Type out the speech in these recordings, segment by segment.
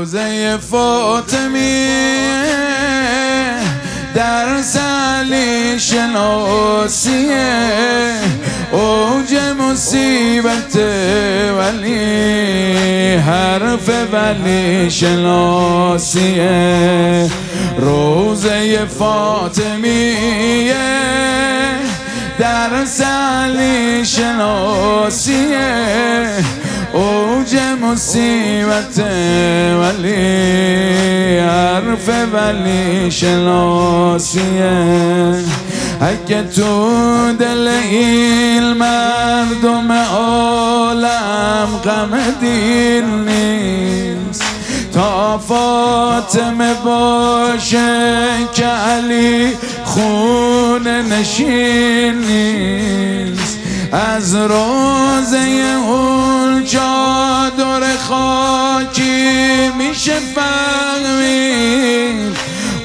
روزه فاطمیه درس علی شناسیه، اوج مصیبت ولی حرف ولی شناسیه. روزه فاطمیه درس علی شناسیه، اوج مصیبت ولی حرف ولی شناسیه. اگه تو دل این مردم عالم غم دین نیست، تا فاطمه باشه که علی خون نشین نیست. از روزه اون چادر خاکی میشه فهمید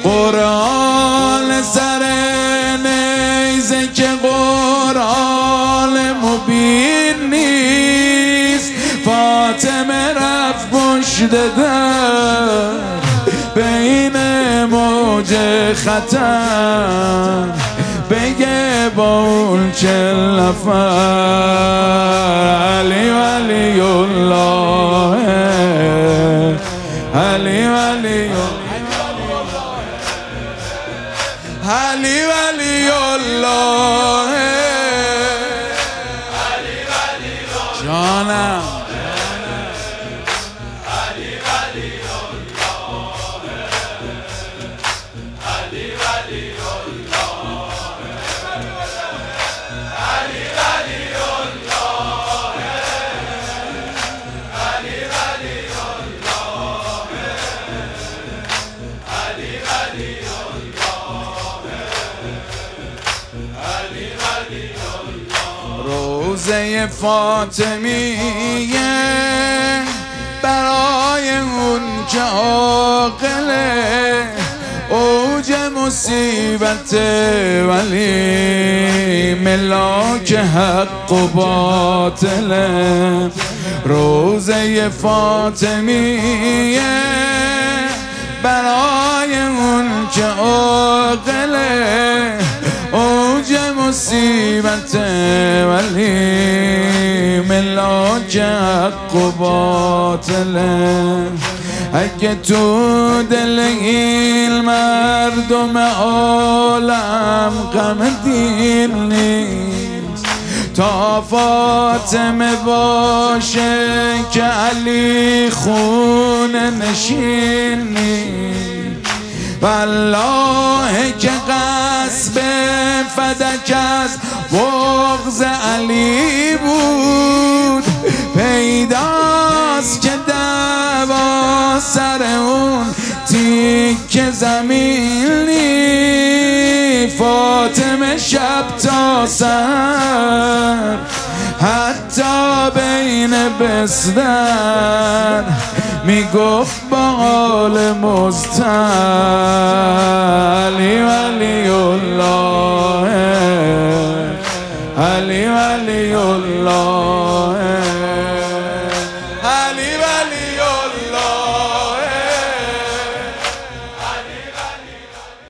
قرآن سر نیزه که قرآن مبین نیست. فاطمه رفت پشت در بین موج خطر، بگه با اون 40 نفر علی ولی الله، علی ولی علی ولی الله، جانم روزه فاطمیه برای اون که عاقله، اوج مصیبت ولی ملاک حق و باطله. روزه فاطمیه برای اون که عاقله، اوج مصیبت ولی ملاک حق و باطله. اگه تو دل این مردم عالم غم دین نیست، تا فاطمه باشه که علی خون نشین نیست. والله که قصب فدک از بغض علی بود، پیداست که دعوا سر اون تیک زمینی. فاطمه شب تا سر حتی بین بستر میگفت با حال مضطر علی ولی الله، علی ولی الله.